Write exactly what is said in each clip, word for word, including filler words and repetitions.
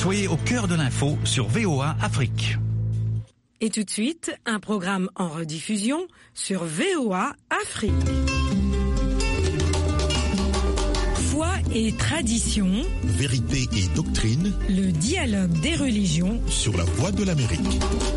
Soyez au cœur de l'info sur V O A Afrique. Et tout de suite, un programme en rediffusion sur V O A Afrique. Foi et tradition, vérité et doctrine, le dialogue des religions sur la voie de l'Amérique.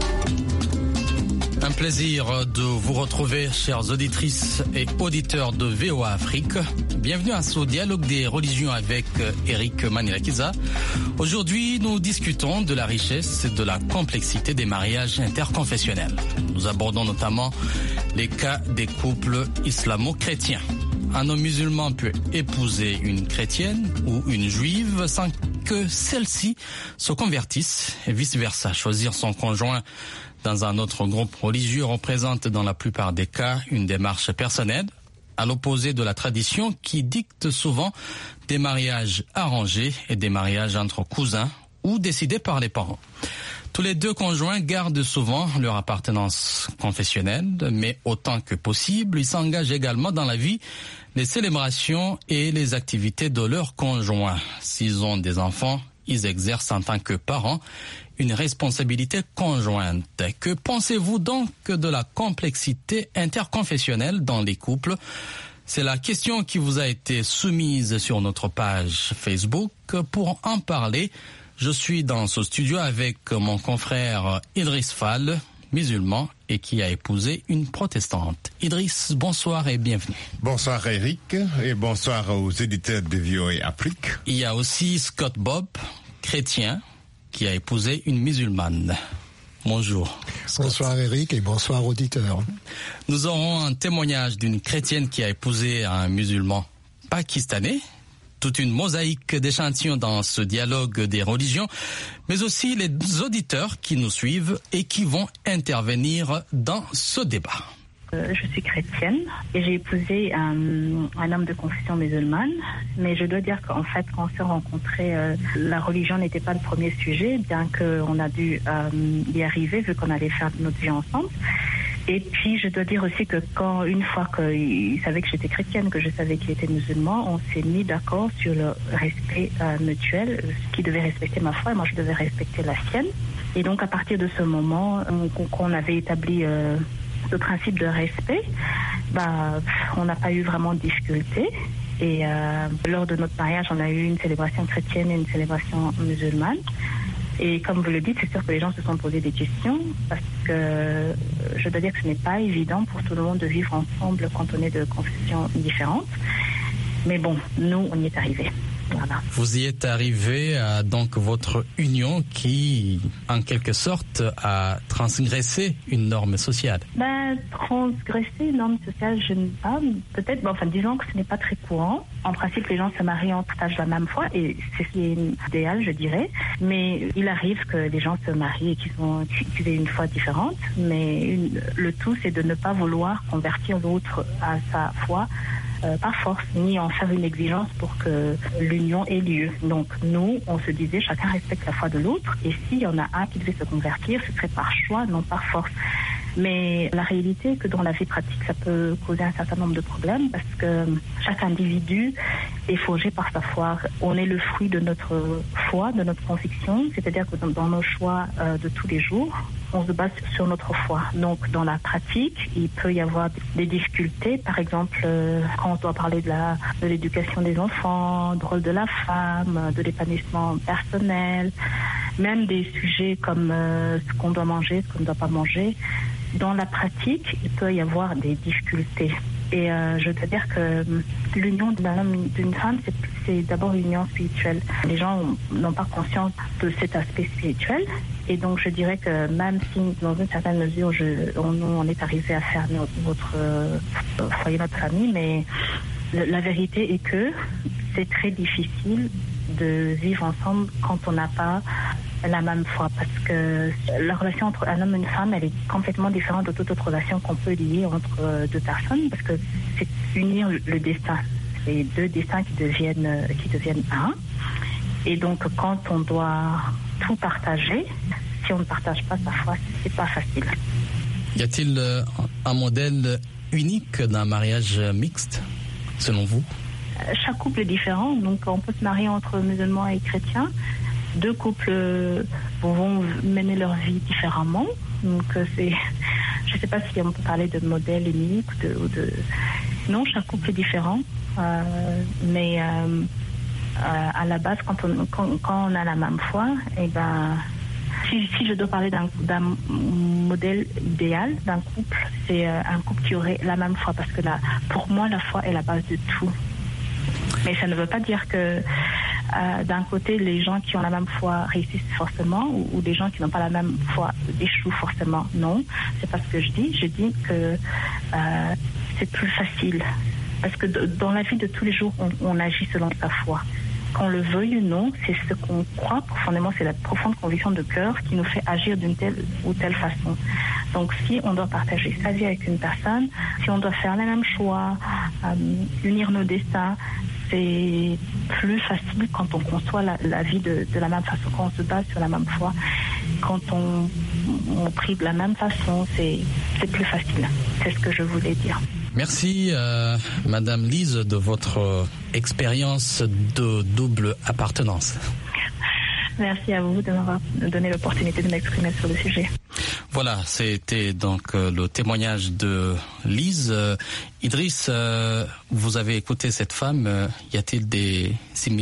Un plaisir de vous retrouver, chères auditrices et auditeurs de V O A Afrique. Bienvenue à ce dialogue des religions avec Eric Manilakiza. Aujourd'hui, nous discutons de la richesse et de la complexité des mariages interconfessionnels. Nous abordons notamment les cas des couples islamo-chrétiens. Un homme musulman peut épouser une chrétienne ou une juive sans que celle-ci se convertisse et vice-versa. Choisir son conjoint dans un autre groupe religieux représente dans la plupart des cas une démarche personnelle, à l'opposé de la tradition qui dicte souvent des mariages arrangés et des mariages entre cousins ou décidés par les parents. Tous les deux conjoints gardent souvent leur appartenance confessionnelle, mais autant que possible, ils s'engagent également dans la vie, les célébrations et les activités de leurs conjoints. S'ils ont des enfants, ils exercent en tant que parents une responsabilité conjointe. Que pensez-vous donc de la complexité interconfessionnelle dans les couples ? C'est la question qui vous a été soumise sur notre page Facebook. Pour en parler, je suis dans ce studio avec mon confrère Idriss Fall, musulman et qui a épousé une protestante. Idriss, bonsoir et bienvenue. Bonsoir Eric et bonsoir aux éditeurs de V O A Afrique. Il y a aussi Scott Bob, chrétien, qui a épousé une musulmane. Bonjour. Scott. Bonsoir Eric et bonsoir auditeurs. Nous aurons un témoignage d'une chrétienne qui a épousé un musulman pakistanais. Toute une mosaïque d'échantillons dans ce dialogue des religions, mais aussi les auditeurs qui nous suivent et qui vont intervenir dans ce débat. Je suis chrétienne et j'ai épousé un, un homme de confession musulmane, mais je dois dire qu'en fait, quand on s'est rencontrés, euh, la religion n'était pas le premier sujet, bien qu'on a dû euh, y arriver vu qu'on allait faire notre vie ensemble. Et puis, je dois dire aussi que quand, une fois qu'il savait que j'étais chrétienne, que je savais qu'il était musulman, on s'est mis d'accord sur le respect euh, mutuel, qui devait respecter ma foi et moi je devais respecter la sienne. Et donc, à partir de ce moment, on, qu'on avait établi euh, le principe de respect, bah, on n'a pas eu vraiment de difficulté. Et euh, lors de notre mariage, on a eu une célébration chrétienne et une célébration musulmane. Et comme vous le dites, c'est sûr que les gens se sont posés des questions parce que je dois dire que ce n'est pas évident pour tout le monde de vivre ensemble quand on est de confessions différentes. Mais bon, nous, on y est arrivés. Voilà. Vous y êtes arrivé à donc votre union qui, en quelque sorte, a transgressé une norme sociale. Ben, transgresser une norme sociale, je ne sais pas. Peut-être, ben, enfin, disons que ce n'est pas très courant. En principe, les gens se marient en partage la même foi et c'est ce qui est idéal, je dirais. Mais il arrive que les gens se marient et qu'ils, ont, qu'ils aient une foi différente. Mais une, le tout, c'est de ne pas vouloir convertir l'autre à sa foi Euh, par force, ni en faire une exigence pour que l'union ait lieu. Donc nous, on se disait, chacun respecte la foi de l'autre, et s'il y en a un qui devait se convertir, ce serait par choix, non par force. Mais la réalité est que dans la vie pratique, ça peut causer un certain nombre de problèmes parce que chaque individu est forgé par sa foi. On est le fruit de notre foi, de notre conviction, c'est-à-dire que dans, dans nos choix euh, de tous les jours, on se base sur notre foi. Donc dans la pratique, il peut y avoir des difficultés. Par exemple, euh, quand on doit parler de, la, de l'éducation des enfants, du rôle de la femme, de l'épanouissement personnel, même des sujets comme euh, ce qu'on doit manger, ce qu'on ne doit pas manger. Dans la pratique, il peut y avoir des difficultés. Et euh, je dois dire que l'union d'un homme et d'une femme, c'est, c'est d'abord une union spirituelle. Les gens n'ont pas conscience de cet aspect spirituel. Et donc, je dirais que même si, dans une certaine mesure, je, on, on est arrivé à faire notre, notre euh, foyer, notre famille, mais le, la vérité est que c'est très difficile de vivre ensemble quand on n'a pas la même foi, parce que la relation entre un homme et une femme, elle est complètement différente de toute autre relation qu'on peut lier entre deux personnes, parce que c'est unir le destin. C'est deux destins qui deviennent, qui deviennent un. Et donc, quand on doit tout partager, si on ne partage pas sa foi, c'est pas facile. Y a-t-il un modèle unique d'un mariage mixte, selon vous ? Chaque couple est différent, donc on peut se marier entre musulmans et chrétiens, deux couples vont mener leur vie différemment. Donc c'est, je ne sais pas si on peut parler de modèle unique ou de, ou de... non, chaque couple est différent, euh, mais euh, euh, à la base, quand on, quand, quand on a la même foi, et ben, si, si je dois parler d'un, d'un modèle idéal d'un couple, c'est euh, un couple qui aurait la même foi, parce que là, pour moi, la foi est la base de tout. Mais ça ne veut pas dire que euh, d'un côté, les gens qui ont la même foi réussissent forcément, ou, ou des gens qui n'ont pas la même foi échouent forcément. Non, c'est pas ce que je dis. Je dis que euh, c'est plus facile. Parce que de, dans la vie de tous les jours, on, on agit selon sa foi. Qu'on le veuille ou non, c'est ce qu'on croit profondément, c'est la profonde conviction de cœur qui nous fait agir d'une telle ou telle façon. Donc si on doit partager sa vie avec une personne, si on doit faire les mêmes choix, euh, unir nos destins, c'est plus facile quand on conçoit la, la vie de, de la même façon, quand on se base sur la même foi. Quand on, on prie de la même façon, c'est, c'est plus facile. C'est ce que je voulais dire. Merci, euh, Madame Lise, de votre expérience de double appartenance. Merci à vous de m'avoir donné l'opportunité de m'exprimer sur le sujet. Voilà, c'était donc euh, le témoignage de Lise. Euh, Idriss, euh, vous avez écouté cette femme. Euh, y a-t-il des similarités ?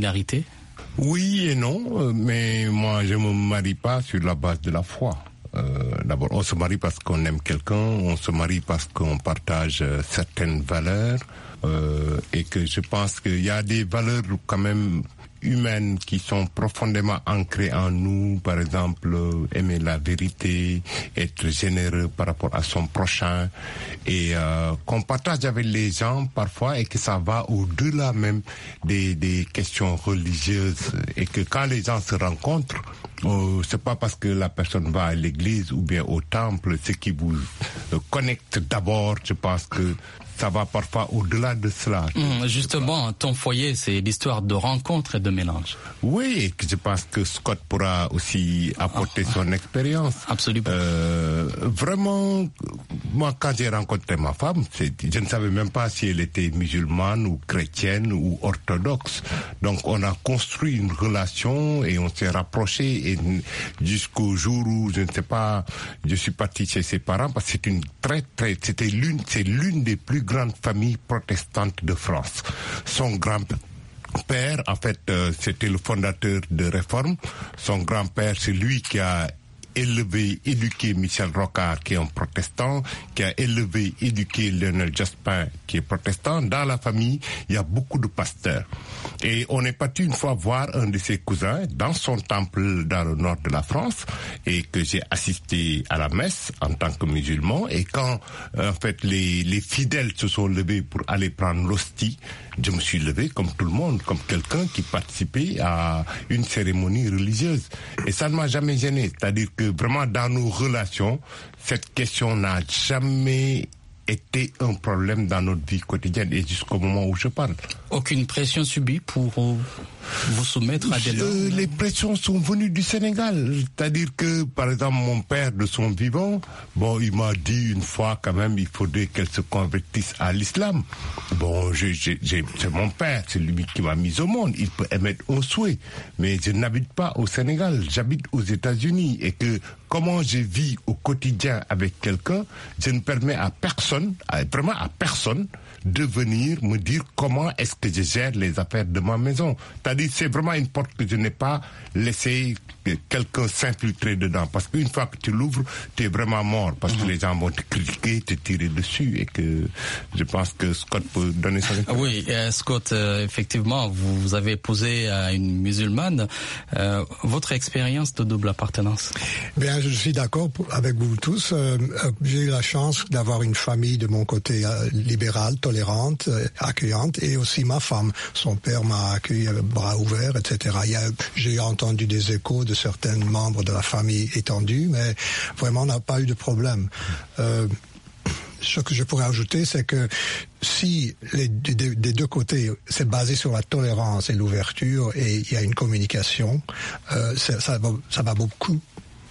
Oui et non, mais moi je me marie pas sur la base de la foi. Euh, d'abord, on se marie parce qu'on aime quelqu'un, on se marie parce qu'on partage euh, certaines valeurs, euh, et que je pense qu'il y a des valeurs quand même humaines qui sont profondément ancrées en nous, par exemple euh, aimer la vérité, être généreux par rapport à son prochain, et euh, qu'on partage avec les gens parfois, et que ça va au-delà même des, des questions religieuses, et que quand les gens se rencontrent, euh, c'est pas parce que la personne va à l'église ou bien au temple, ce qui vous euh, connecte d'abord. Je pense que ça va parfois au-delà de cela. Mmh, justement, ton foyer, c'est l'histoire de rencontre et de mélange. Oui, et que je pense que Scott pourra aussi apporter ah, son expérience. Absolument. Euh, vraiment, moi, quand j'ai rencontré ma femme, c'est, je ne savais même pas si elle était musulmane ou chrétienne ou orthodoxe. Donc, on a construit une relation et on s'est rapprochés, et jusqu'au jour où, je ne sais pas, je suis parti chez ses parents, parce que c'est une très, très, c'était l'une, c'est l'une des plus grande famille protestante de France. Son grand-père, en fait, euh, c'était le fondateur de Réforme. Son grand-père, c'est lui qui a élevé, éduqué Michel Rocard, qui est un protestant, qui a élevé, éduqué Lionel Jospin, qui est protestant. Dans la famille, il y a beaucoup de pasteurs. Et on est parti une fois voir un de ses cousins dans son temple dans le nord de la France, et que j'ai assisté à la messe en tant que musulman. Et quand, en fait, les, les fidèles se sont levés pour aller prendre l'hostie, je me suis levé comme tout le monde, comme quelqu'un qui participait à une cérémonie religieuse. Et ça ne m'a jamais gêné. C'est-à-dire que vraiment dans nos relations, cette question n'a jamais été un problème dans notre vie quotidienne, et jusqu'au moment où je parle. Aucune pression subie pour vous soumettre à des normes? euh, Les pressions sont venues du Sénégal. C'est-à-dire que, par exemple, mon père de son vivant, bon, il m'a dit une fois quand même, il faudrait qu'elle se convertisse à l'islam. Bon, j'ai, j'ai, j'ai, c'est mon père, c'est lui qui m'a mis au monde. Il peut émettre un souhait. Mais je n'habite pas au Sénégal, j'habite aux États-Unis, et que comment je vis au quotidien avec quelqu'un, je ne permets à personne, à, vraiment à personne, de venir me dire comment est-ce que je gère les affaires de ma maison. C'est-à-dire, c'est vraiment une porte que je n'ai pas laissé quelqu'un s'infiltrer dedans. Parce qu'une fois que tu l'ouvres, tu es vraiment mort. Parce que les gens vont te critiquer, te tirer dessus. Et que je pense que Scott peut donner son expérience. Oui, euh, Scott, euh, effectivement, vous avez épousé euh, une musulmane. Euh, votre expérience de double appartenance? Bien, je suis d'accord avec vous tous. Euh, j'ai eu la chance d'avoir une famille de mon côté euh, libérale, tolérante, euh, accueillante, et aussi ma femme. Son père m'a accueilli avec bras ouverts, et cetera. Il y a, j'ai entendu des échos de certains membres de la famille étendue, mais vraiment on n'a pas eu de problème. Euh, ce que je pourrais ajouter, c'est que si les, des, des deux côtés, c'est basé sur la tolérance et l'ouverture, et il y a une communication, euh, ça, ça, va, ça va beaucoup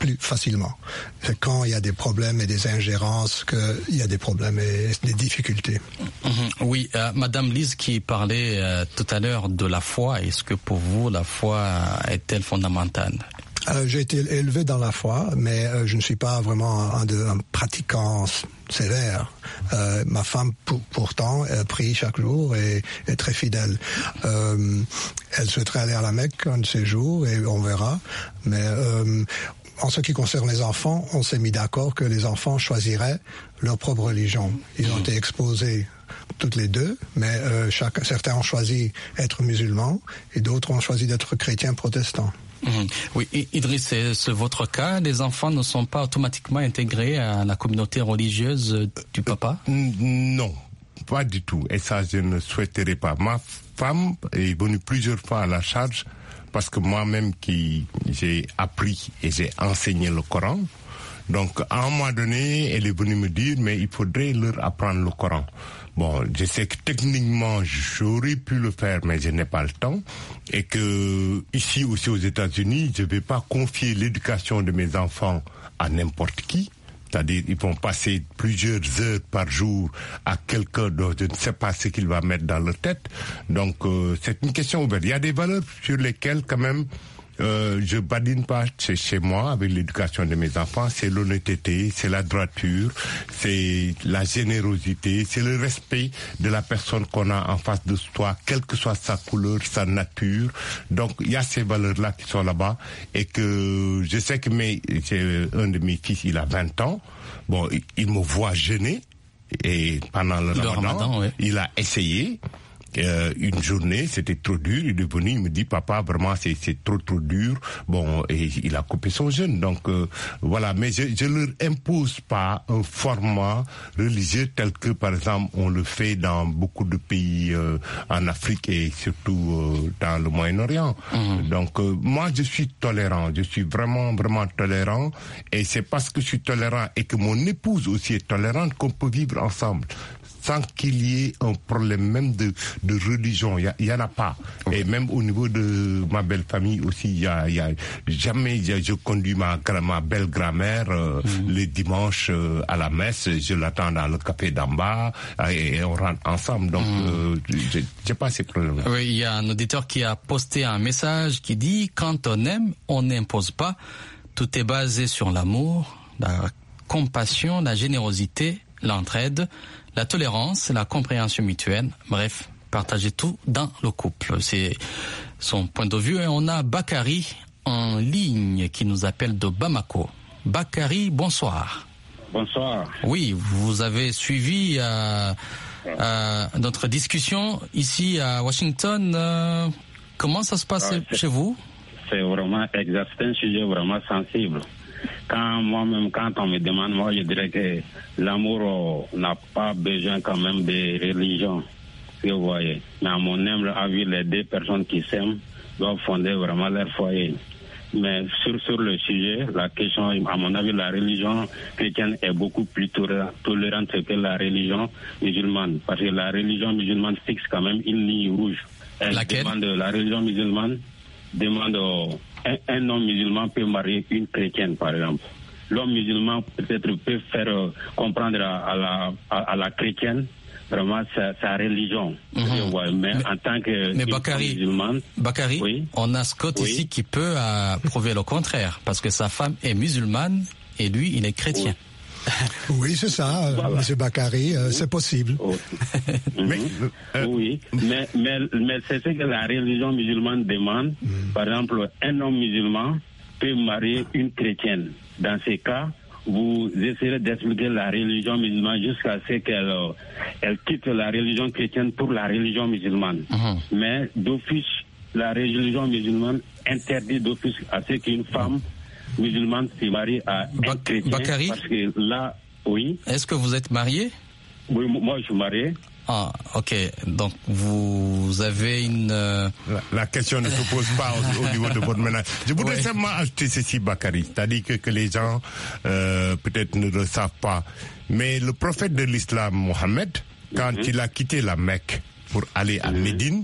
plus facilement. C'est quand il y a des problèmes et des ingérences qu'il y a des problèmes et des difficultés. Mmh, oui, euh, Madame Lise qui parlait euh, tout à l'heure de la foi, est-ce que pour vous la foi est-elle fondamentale? Euh, j'ai été élevé dans la foi, mais euh, je ne suis pas vraiment un, de, un pratiquant sévère. Euh, ma femme, pour, pourtant, elle prie chaque jour et est très fidèle. Euh, elle souhaiterait aller à la Mecque un de ces jours et on verra. Mais euh, en ce qui concerne les enfants, on s'est mis d'accord que les enfants choisiraient leur propre religion. Ils ont été exposés toutes les deux, mais euh, chaque, certains ont choisi être musulmans et d'autres ont choisi d'être chrétiens protestants. Mmh. Oui, Idriss, c'est, c'est votre cas. Les enfants ne sont pas automatiquement intégrés à la communauté religieuse du papa? euh, Non, pas du tout. Et ça, je ne souhaiterais pas. Ma femme est venue plusieurs fois à la charge parce que moi-même qui j'ai appris et j'ai enseigné le Coran. Donc, à un moment donné, elle est venue me dire, mais il faudrait leur apprendre le Coran. Bon, je sais que techniquement, j'aurais pu le faire, mais je n'ai pas le temps. Et que, ici aussi aux États-Unis, je ne vais pas confier l'éducation de mes enfants à n'importe qui. C'est-à-dire, ils vont passer plusieurs heures par jour à quelqu'un dont je ne sais pas ce qu'il va mettre dans leur tête. Donc, euh, c'est une question ouverte. Il y a des valeurs sur lesquelles, quand même, Euh, je badine pas chez, chez moi avec l'éducation de mes enfants. C'est l'honnêteté, c'est la droiture, c'est la générosité, c'est le respect de la personne qu'on a en face de soi, quelle que soit sa couleur, sa nature. Donc il y a ces valeurs-là qui sont là-bas et que je sais que mes, j'ai un de mes fils, il a vingt ans. Bon, il, il me voit jeûner et pendant le, le Ramadan, Ramadan ouais. Il a essayé. Euh, une journée, c'était trop dur, il est venu, il me dit, papa, vraiment, c'est, c'est trop, trop dur. Bon, et il a coupé son jeûne. Donc, euh, voilà. Mais je, je leur impose pas un format religieux tel que, par exemple, on le fait dans beaucoup de pays euh, en Afrique et surtout euh, dans le Moyen-Orient. Mmh. Donc, euh, moi, je suis tolérant. Je suis vraiment, vraiment tolérant. Et c'est parce que je suis tolérant et que mon épouse aussi est tolérante qu'on peut vivre ensemble. Sans qu'il y ait un problème même de, de religion. Il y, y en a pas. Et même au niveau de ma belle famille aussi, il y a, y a jamais, y a, je conduis ma, ma belle grand-mère euh, mmh. les dimanches euh, à la messe, je l'attends dans le café d'en bas et, et on rentre ensemble. Donc, mmh. euh, j'ai, j'ai pas ces problèmes-là. Oui, il y a un auditeur qui a posté un message qui dit « Quand on aime, on n'impose pas. Tout est basé sur l'amour, la compassion, la générosité, l'entraide, la tolérance, la compréhension mutuelle, bref, partager tout dans le couple. C'est son point de vue. Et on a Bakary en ligne qui nous appelle de Bamako. Bakary, bonsoir. Bonsoir. Oui, vous avez suivi euh, euh, notre discussion ici à Washington. Euh, comment ça se passe ah, chez vous? C'est vraiment exact, c'est un sujet vraiment sensible. Quand moi-même, quand on me demande, moi je dirais que l'amour euh, n'a pas besoin quand même de religion, si vous voyez. Mais à mon humble avis, les deux personnes qui s'aiment doivent fonder vraiment leur foyer. Mais sur, sur le sujet, la question, à mon avis, la religion chrétienne est beaucoup plus tolérante que la religion musulmane. Parce que la religion musulmane fixe quand même une ligne rouge. Elle Laquelle? demande, la religion musulmane demande... Euh, Un, un homme musulman peut marier une chrétienne, par exemple. L'homme musulman peut-être peut faire euh, comprendre à, à, la, à, à la chrétienne vraiment sa, sa religion. Mm-hmm. Ouais, mais, mais en tant que mais Bakary, musulmane, Bakary oui. On a Scott oui. ici qui peut euh, prouver le contraire, parce que sa femme est musulmane et lui, il est chrétien. Oui. Oui, c'est ça, voilà. Monsieur Bakary, euh, oui. c'est possible. Oh. mais, euh, oui, mais, mais, mais c'est ce que la religion musulmane demande. Mm. Par exemple, un homme musulman peut marier une chrétienne. Dans ces cas, vous essayerez d'expliquer la religion musulmane jusqu'à ce qu'elle elle quitte la religion chrétienne pour la religion musulmane. Mm. Mais d'office, la religion musulmane interdit d'office à ce qu'une femme musulmane se marie à un ba- chrétien. Bakary, parce que là, oui. Est-ce que vous êtes marié? Oui, moi je suis marié. Ah, ok. Donc vous avez une... Euh... La, la question ne se pose pas au, au niveau de votre ménage. Je voudrais ouais. seulement ajouter ceci, Bakary. C'est-à-dire que, que les gens euh, peut-être ne le savent pas. Mais le prophète de l'islam, Mohammed, quand mm-hmm. il a quitté la Mecque pour aller à mm-hmm. Médine,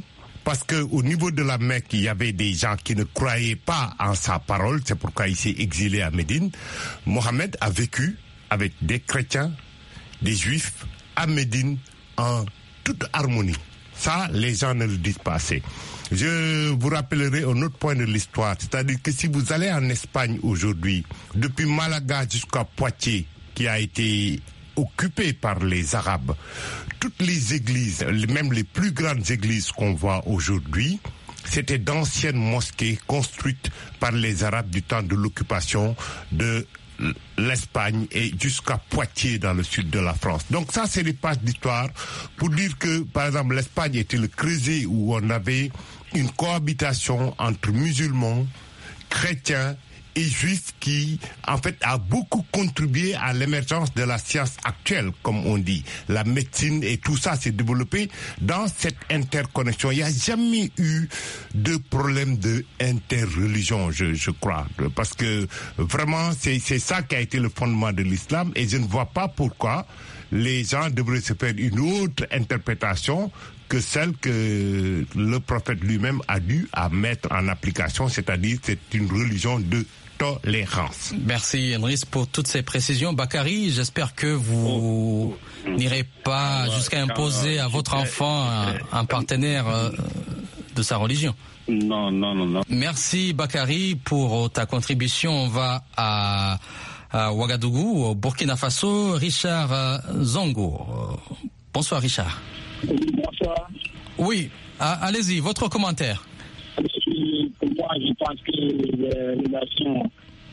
parce que au niveau de la Mecque, il y avait des gens qui ne croyaient pas en sa parole, c'est pourquoi il s'est exilé à Médine. Mohammed a vécu avec des chrétiens, des juifs à Médine en toute harmonie. Ça, les gens ne le disent pas assez. Je vous rappellerai un autre point de l'histoire, c'est-à-dire que si vous allez en Espagne aujourd'hui, depuis Malaga jusqu'à Poitiers, qui a été occupé par les Arabes, toutes les églises, même les plus grandes églises qu'on voit aujourd'hui, c'était d'anciennes mosquées construites par les Arabes du temps de l'occupation de l'Espagne et jusqu'à Poitiers dans le sud de la France. Donc ça, c'est des pages d'histoire pour dire que, par exemple, l'Espagne était le creuset où on avait une cohabitation entre musulmans, chrétiens et juifs qui, en fait, a beaucoup contribué à l'émergence de la science actuelle, comme on dit. La médecine et tout ça s'est développé dans cette interconnexion. Il n'y a jamais eu de problème de interreligion, je, je crois. Parce que vraiment, c'est, c'est ça qui a été le fondement de l'islam et je ne vois pas pourquoi les gens devraient se faire une autre interprétation que celle que le prophète lui-même a dû à mettre en application, c'est-à-dire c'est une religion de tolérance. Merci Enris pour toutes ces précisions. Bakary, j'espère que vous oh. n'irez pas ah, jusqu'à imposer à votre enfant un, un partenaire euh, de sa religion. Non, non, non, non. Merci Bakary pour ta contribution. On va à, à Ouagadougou, au Burkina Faso. Richard Zongo. Bonsoir Richard. Bonsoir. Oui, ah, allez-y, votre commentaire. Pour moi, je pense que les relations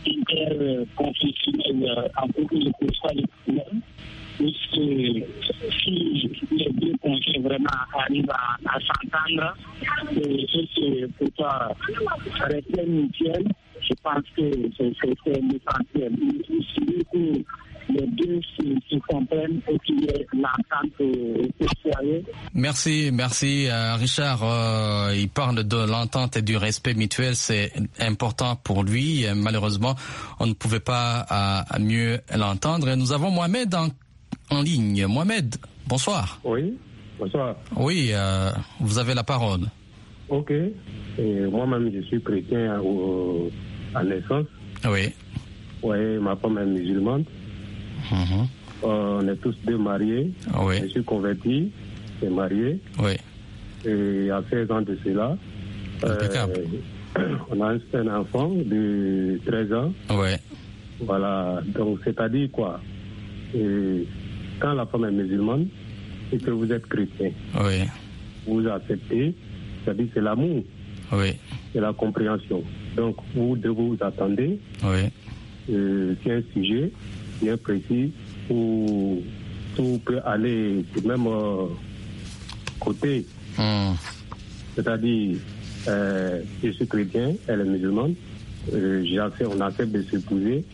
interconfessionnelles en beaucoup de fois les problèmes, puisque si les deux conjoints vraiment arrivent à, à s'entendre, et c'est pourquoi rester mutuel, je pense que c'est, c'est, c'est l'essentiel. Il que les deux se, se comprennent et qu'il y ait l'entente au foyer. Merci, merci euh, Richard. Euh, il parle de l'entente et du respect mutuel, c'est important pour lui. Et malheureusement, on ne pouvait pas euh, mieux l'entendre. Et nous avons Mohamed en, en ligne. Mohamed, bonsoir. Oui, bonsoir. Oui, euh, vous avez la parole. Ok. Et moi-même, je suis chrétien au, à naissance. Oui. Oui, ma femme est musulmane. Mmh. Euh, on est tous deux mariés. Oui. Je suis converti et marié. Oui. Et il y a seize ans de cela, euh, on a un enfant de treize ans. Oui. Voilà, donc c'est-à-dire quoi? Et quand la femme est musulmane et que vous êtes chrétien, oui. vous acceptez, c'est-à-dire c'est l'amour. Oui. C'est la compréhension. Donc vous devez vous attendez. Oui. Euh, c'est un sujet bien précis où tout peut aller du même euh, côté. Mm. C'est-à-dire, euh, je suis chrétien, elle est musulmane, euh, j'accepte, on accepte de s'épouser,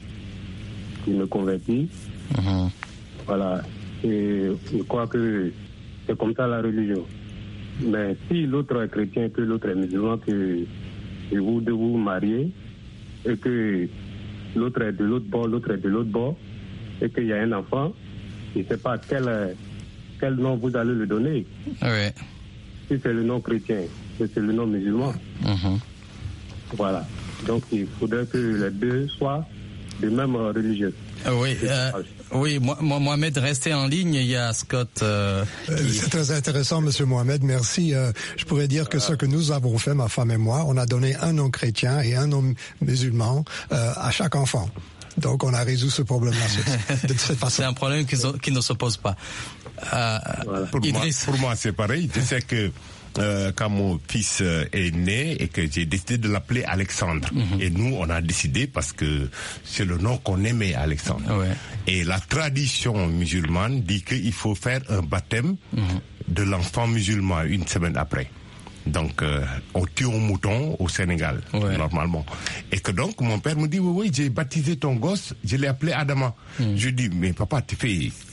il me convertit. Mm-hmm. Voilà. Et je crois que c'est comme ça la religion. Mais si l'autre est chrétien et que l'autre est musulman, que, que vous devez vous marier et que l'autre est de l'autre bord, l'autre est de l'autre bord, et qu'il y a un enfant, je ne sais pas quel, quel nom vous allez le donner. Oui. Si c'est le nom chrétien, si c'est le nom musulman. Mm-hmm. Voilà. Donc il faudrait que les deux soient de même religieux. Oui, euh, oui, Mohamed, restez en ligne. Il y a Scott. Euh, qui... C'est très intéressant, Monsieur Mohamed. Merci. Euh, je pourrais dire que ce que nous avons fait, ma femme et moi, on a donné un nom chrétien et un nom musulman euh, à chaque enfant. Donc, on a résolu ce problème-là de cette façon. C'est un problème qui, qui ne se pose pas. Euh, voilà. Pour, moi, pour moi, c'est pareil. Je sais que euh, quand mon fils euh, est né et que j'ai décidé de l'appeler Alexandre. Mm-hmm. Et nous, on a décidé parce que c'est le nom qu'on aimait, Alexandre. Ouais. Et la tradition musulmane dit qu'il faut faire un baptême mm-hmm. de l'enfant musulman une semaine après. Donc, euh, on tue un mouton au Sénégal, ouais. normalement. Et que donc, mon père me dit, oui, oui, j'ai baptisé ton gosse, je l'ai appelé Adama. Mm. Je dis, mais papa, tu fais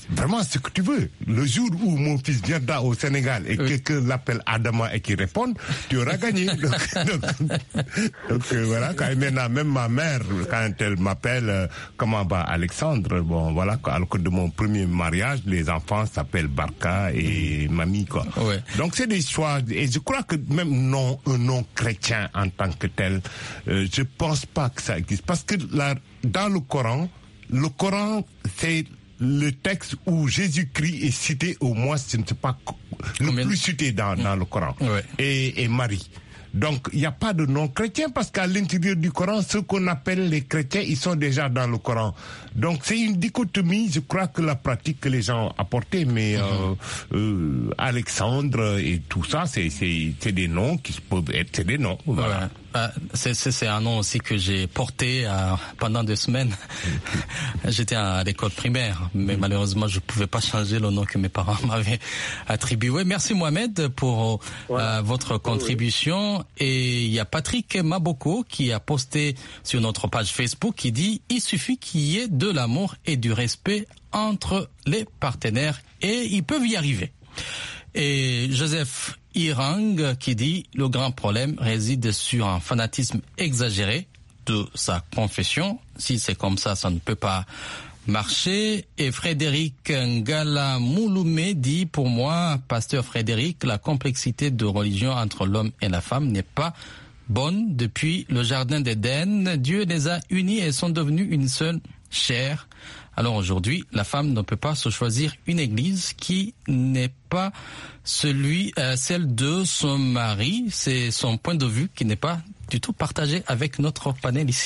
vraiment ce que tu veux. Le jour où mon fils viendra au Sénégal et oui. quelqu'un l'appelle Adama et qu'il réponde, tu auras gagné. donc, donc, donc euh, voilà, quand maintenant, même ma mère, quand elle m'appelle, euh, comment va Alexandre, bon voilà, alors que de mon premier mariage, les enfants s'appellent Barka et Mamie, quoi. Oui. Donc c'est des choix, et je crois que même non, un nom chrétien en tant que tel, euh, je pense pas que ça existe. Parce que là, dans le Coran, le Coran, c'est le texte où Jésus-Christ est cité au moins, je ne sais pas, le Combien? plus cité dans, dans le Coran. Ouais. Et, et Marie. Donc, il n'y a pas de nom chrétien parce qu'à l'intérieur du Coran, ceux qu'on appelle les chrétiens, ils sont déjà dans le Coran. Donc, c'est une dichotomie, je crois, que la pratique que les gens ont apportée. Mais mm-hmm. euh, euh, Alexandre et tout ça, c'est, c'est, c'est des noms qui peuvent être c'est des noms. Voilà. Ouais. Euh, c'est, c'est, c'est un nom aussi que j'ai porté euh, pendant deux semaines. J'étais à l'école primaire, mais mm-hmm. malheureusement, je ne pouvais pas changer le nom que mes parents m'avaient attribué. Merci Mohamed pour ouais. euh, votre contribution. Et il y a Patrick Maboko qui a posté sur notre page Facebook qui dit « Il suffit qu'il y ait de l'amour et du respect entre les partenaires et ils peuvent y arriver. » Et Joseph Irang qui dit « Le grand problème réside sur un fanatisme exagéré de sa confession. Si c'est comme ça, ça ne peut pas marcher. » Et Frédéric Ngala Mouloumé dit « Pour moi, pasteur Frédéric, la complexité de religion entre l'homme et la femme n'est pas bonne. Depuis le jardin d'Éden, Dieu les a unis et sont devenus une seule chair. Alors aujourd'hui, la femme ne peut pas se choisir une église qui n'est pas celui, euh, celle de son mari. C'est son point de vue qui n'est pas du tout partagé avec notre panel ici. »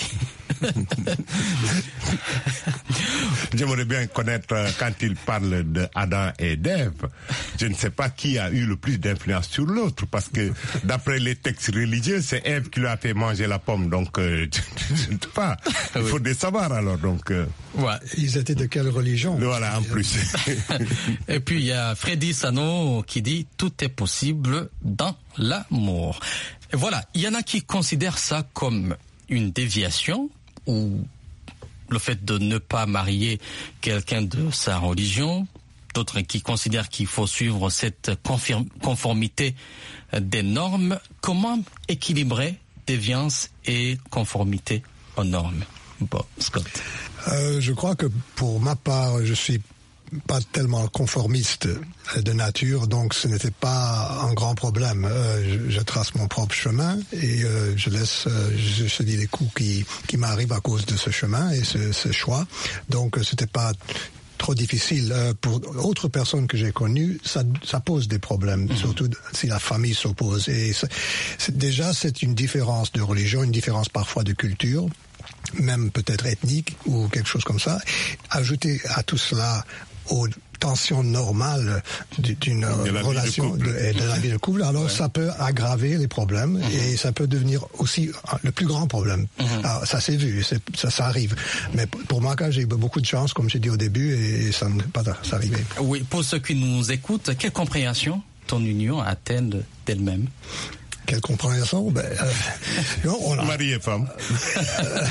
J'aimerais bien connaître euh, quand il parle de Adam et d'Ève. Je ne sais pas qui a eu le plus d'influence sur l'autre, parce que d'après les textes religieux, c'est Ève qui lui a fait manger la pomme. Donc, euh, je ne sais pas. Il faut des savoir alors. Donc, euh... ouais. Ils étaient de quelle religion? Voilà, en plus. Et puis il y a Freddy Sano qui dit tout est possible dans l'amour. Et voilà, il y en a qui considèrent ça comme une déviation ou le fait de ne pas marier quelqu'un de sa religion, d'autres qui considèrent qu'il faut suivre cette conformité des normes. Comment équilibrer déviance et conformité aux normes? Bon, Scott. Euh, je crois que pour ma part, je suis pas tellement conformiste de nature, donc ce n'était pas un grand problème. Euh, je, je trace mon propre chemin et euh, je laisse, euh, je choisis les coups qui, qui m'arrivent à cause de ce chemin et ce, ce choix. Donc c'était pas trop difficile. Euh, pour autres personnes que j'ai connues, ça, ça pose des problèmes, mmh. surtout si la famille s'oppose. Et c'est, c'est, déjà, c'est une différence de religion, une différence parfois de culture, même peut-être ethnique ou quelque chose comme ça. Ajouter à tout cela aux tensions normales d'une relation de, de, de la vie de couple, alors ouais. ça peut aggraver les problèmes mmh. et ça peut devenir aussi le plus grand problème. Mmh. Alors, ça s'est vu, c'est, ça, ça arrive. Mais pour moi, j'ai eu beaucoup de chance, comme j'ai dit au début, et ça ne pas s'arriver. Oui, pour ceux qui nous écoutent, quelle compréhension ton union a-t-elle d'elle-même? Quelle compréhension? Ben, euh, non, on a, Marie et femme. Euh,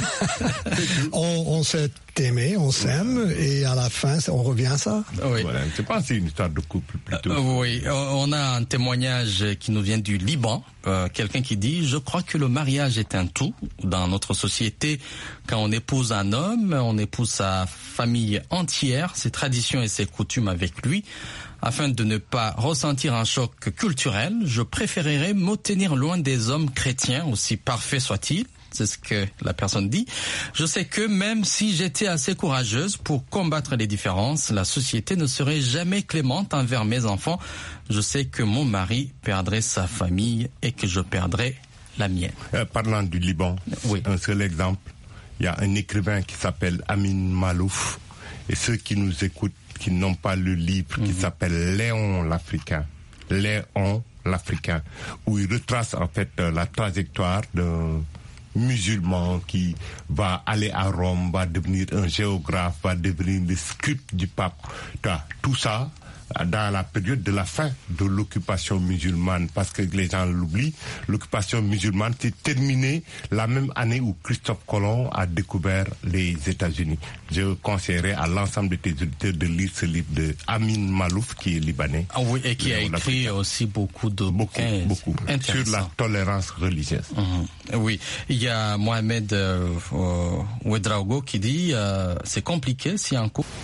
on, on s'est aimé, on s'aime, et à la fin, on revient à ça. Oui. Voilà, je pense que c'est une histoire de couple plutôt. Euh, oui, on a un témoignage qui nous vient du Liban. Euh, quelqu'un qui dit « Je crois que le mariage est un tout. Dans notre société, quand on épouse un homme, on épouse sa famille entière, ses traditions et ses coutumes avec lui. Afin de ne pas ressentir un choc culturel, je préférerais me tenir loin des hommes chrétiens, aussi parfaits soient-ils. » C'est ce que la personne dit. « Je sais que même si j'étais assez courageuse pour combattre les différences, la société ne serait jamais clémente envers mes enfants. Je sais que mon mari perdrait sa famille et que je perdrais la mienne. » euh, Parlant du Liban, oui. un seul exemple. Il y a un écrivain qui s'appelle Amin Malouf. Et ceux qui nous écoutent, qui n'ont pas le livre, mmh. qui s'appelle Léon l'Africain. Léon l'Africain. Où il retrace en fait la trajectoire d'un musulman qui va aller à Rome, va devenir un géographe, va devenir le scribe du pape. Tout ça dans la période de la fin de l'occupation musulmane, parce que les gens l'oublient, l'occupation musulmane s'est terminée la même année où Christophe Colomb a découvert les États-Unis. Je conseillerais à l'ensemble de tes auditeurs de lire ce livre de Amin Malouf, qui est libanais. Ah oui, et qui a écrit aussi beaucoup de beaucoup, beaucoup sur la tolérance religieuse. Mmh. Oui, il y a Mohamed euh, Ouedraogo qui dit euh, c'est compliqué si un couple